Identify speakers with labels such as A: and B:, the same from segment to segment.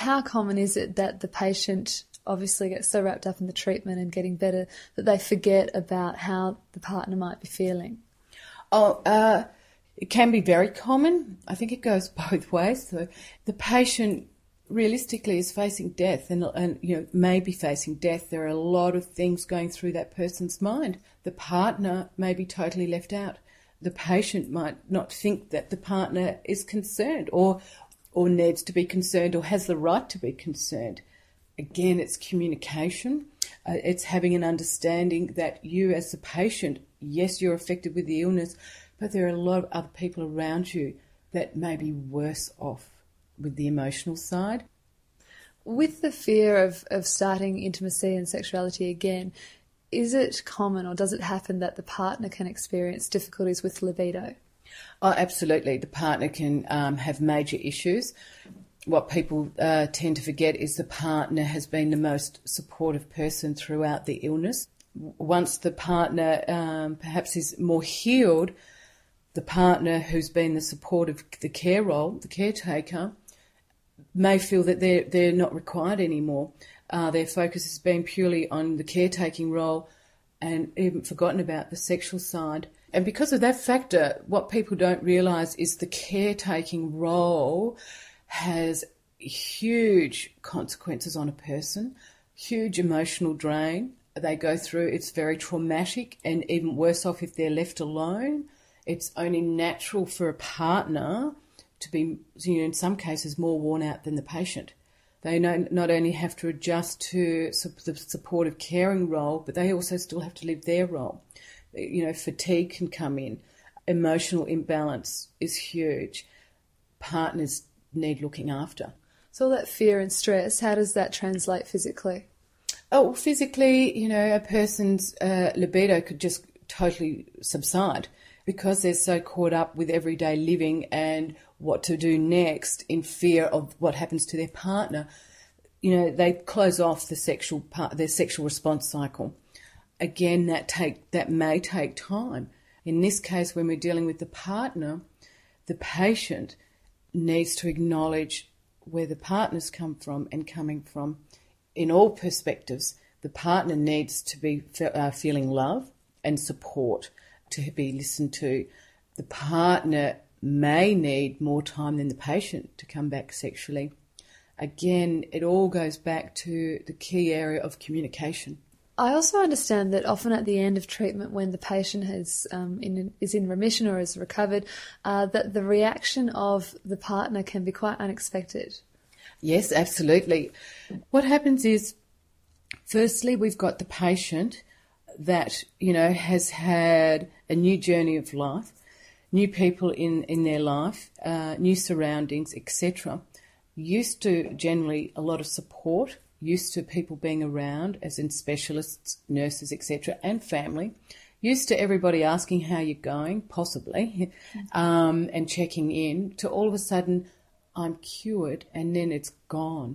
A: how common is it that the patient obviously gets so wrapped up in the treatment and getting better that they forget about how the partner might be feeling?
B: It can be very common. I think it goes both ways. So the patient realistically is facing death and may be facing death. There are a lot of things going through that person's mind. The partner may be totally left out. The patient might not think that the partner is concerned or needs to be concerned or has the right to be concerned. Again, it's communication. It's having an understanding that you as the patient, yes, you're affected with the illness, but there are a lot of other people around you that may be worse off with the emotional side.
A: With the fear of starting intimacy and sexuality again, is it common or does it happen that the partner can experience difficulties with libido?
B: Oh, absolutely. The partner can have major issues. What people tend to forget is the partner has been the most supportive person throughout the illness. Once the partner perhaps is more healed, the partner who's been the support of the care role, the caretaker, may feel that they're not required anymore. Their focus has been purely on the caretaking role and even forgotten about the sexual side. And because of that factor, what people don't realise is the caretaking role has huge consequences on a person, huge emotional drain they go through. It's very traumatic and even worse off if they're left alone. It's only natural for a partner to be, in some cases, more worn out than the patient. They not only have to adjust to the supportive caring role, but they also still have to live their role. Fatigue can come in. Emotional imbalance is huge. Partners need looking after.
A: So all that fear and stress, how does that translate physically?
B: Oh, physically, a person's libido could just totally subside because they're so caught up with everyday living and what to do next in fear of what happens to their partner. They close off their sexual response cycle. Again, that may take time. In this case, when we're dealing with the partner, the patient needs to acknowledge where the partner's come from and coming from. In all perspectives, the partner needs to be feeling love and support, to be listened to. The partner may need more time than the patient to come back sexually. Again, it all goes back to the key area of communication.
A: I also understand that often at the end of treatment, when the patient is in remission or has recovered, that the reaction of the partner can be quite unexpected.
B: Yes, absolutely. What happens is, firstly, we've got the patient that, has had a new journey of life, new people in their life, new surroundings, etc. Used to generally a lot of support, used to people being around, as in specialists, nurses, etc., and family, used to everybody asking how you're going, possibly, and checking in, to all of a sudden, I'm cured, and then it's gone.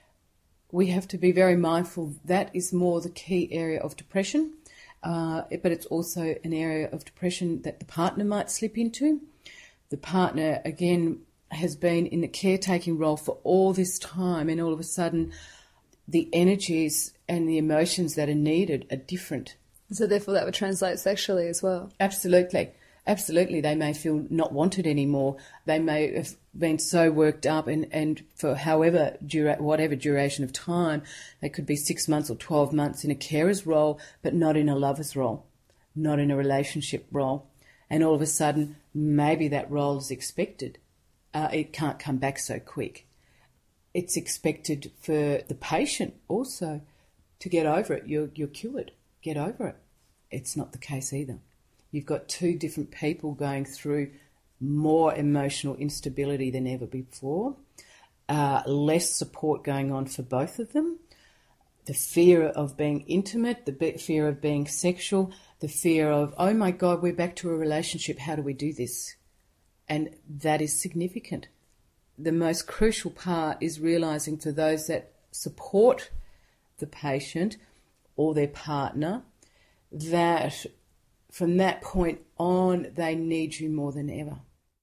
B: We have to be very mindful that is more the key area of depression, but it's also an area of depression that the partner might slip into. The partner, again, has been in the caretaking role for all this time, and all of a sudden the energies and the emotions that are needed are different.
A: So therefore that would translate sexually as well?
B: Absolutely. Absolutely. They may feel not wanted anymore. They may have been so worked up and for whatever duration of time, they could be 6 months or 12 months in a carer's role, but not in a lover's role, not in a relationship role. And all of a sudden, maybe that role is expected. It can't come back so quick. It's expected for the patient also to get over it. You're cured. Get over it. It's not the case either. You've got two different people going through more emotional instability than ever before, less support going on for both of them, the fear of being intimate, the fear of being sexual, the fear of, oh my God, we're back to a relationship, how do we do this? And that is significant. The most crucial part is realising for those that support the patient or their partner that from that point on, they need you more than ever.